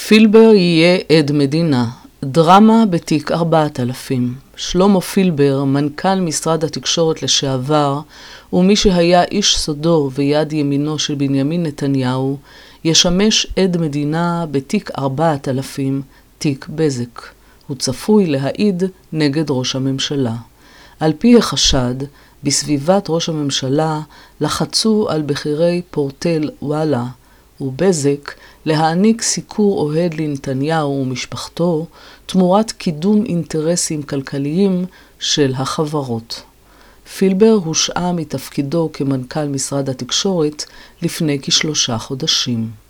פילבר יהיה עד מדינה. דרמה בתיק 4000. שלמה פילבר, מנכ"ל משרד התקשורת לשעבר, ומי שהיה איש סודו ויד ימינו של בנימין נתניהו, ישמש עד מדינה בתיק 4000, תיק בזק. הוא צפוי להעיד נגד ראש הממשלה. על פי החשד, בסביבת ראש הממשלה לחצו על בכירי פורטל וואלה ובזק להעניק סיקור אוהד לנתניהו ומשפחתו תמורת קידום אינטרסים כלכליים של החברות. פילבר הושעה מתפקידו כמנכ"ל משרד התקשורת לפני כ3 חודשים.